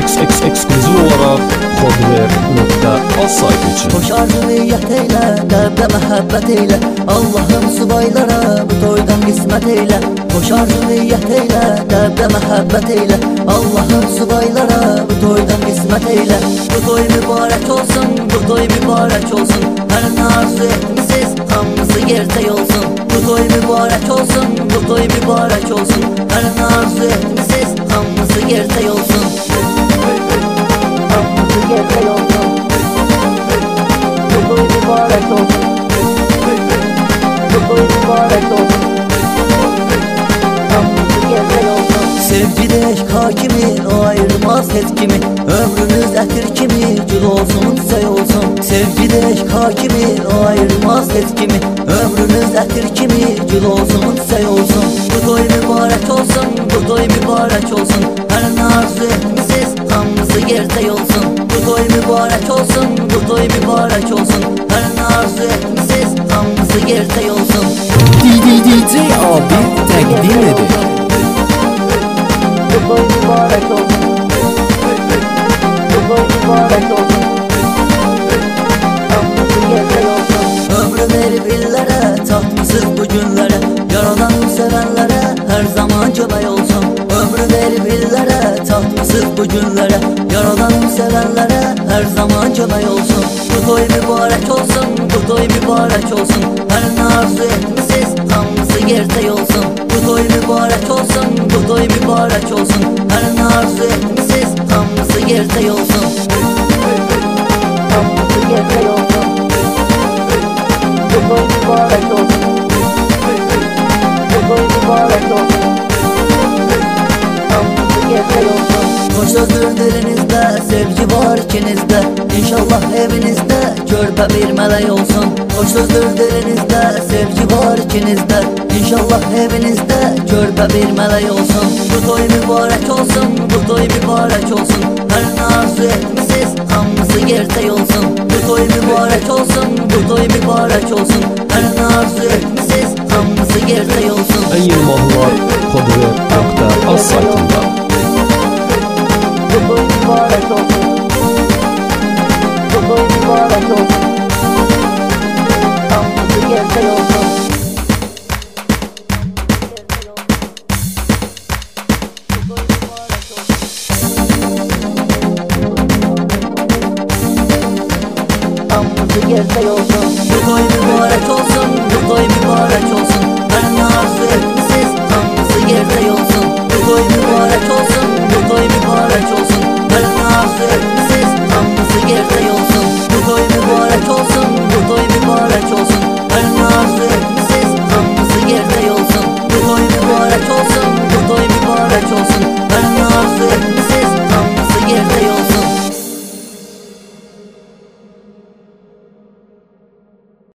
Ekskluzif olarak Kodver.az saytı için. Hoş arzu niyyət eylə, qəlbdə məhəbbət eylə, Allah'ım subaylara bu toydan qismət eylə. Hoş arzu niyyət eylə, qəlbdə məhəbbət eylə, Allah'ım subaylara bu toydan qismət eylə. Bu toy mübarək olsun, bu toy mübarək olsun, hər nə arzu etmişsiz hamısı gerçək olsun. Bu toy mübarək olsun, bu toy mübarək olsun, hər nə arzu etmişsiz hamısı gerçək olsun. Hamısı gerçək olsun. Bu toy mübarək olsun. Bu toy mübarək olsun. Hamısı gerçək olsun. Sevgide eşk hakimi, o ayırmaz heç kimi, ömrümüz ətir kimi, gül olsun, çiçək olsun. Sevgide eşk hakimi, o ayırmaz heç kimi, ömrümüz ətir kimi, gül olsun, çiçək olsun. Bu toy mübarək olsun, bu toy mübarək olsun, hər nə arzu etmişsiz hamısı gerçək olsun. Bu toy mübarək olsun, bu toy mübarək olsun, hər nə arzu etmişsiz hamısı gerçək olsun. DJ abi təqdim edir. Bu toy mübarək olsun. Bu toy mübarək olsun. Hamısı gerçək olsun. Ömrü verib illərə, çatmışsız bu günlərə, yaradan sevənlərə hər zaman kömək olsun. Ömrü verib illərə, çatmışsız bu günlərə, yaradan sevənlərə hər zaman kömək olsun. Bu toy mübarək olsun, bu toy mübarək olsun, hər nə arzu etmişsiz hamısı gerçək olsun. Bu toy mübarək olsun, bu toy mübarək olsun, hər nə arzu etmişsiz hamısı gerçək olsun. Hamısı gerçək olsun. Bu toy mübarək olsun. Bu toy mübarək olsun. Hamısı gerçək olsun. Hoş sözdür dilinizdə, sevgi var ikinizdə, İnşallah evinizdə körpə bir mələk olsun. Hoş sözdür dilinizdə, sevgi var ikinizdə, İnşallah evinizdə körpə bir mələk olsun. Bu toy mübarək olsun, bu toy mübarək olsun, hər nə arzu etmişsiz hamısı gerçək olsun. Bu toy mübarək olsun, bu toy mübarək olsun, hər nə arzu etmişsiz hamısı gerçək olsun. En yeni mahnılar Kodver.az saytında. Bu toy mübarək olsun. Bu toy mübarək olsun. Hamısı gerçək olsun. Hamısı gerçək olsun. Bu toy mübarək olsun, bu toy mübarək olsun, hər nə arzu etmişsiniz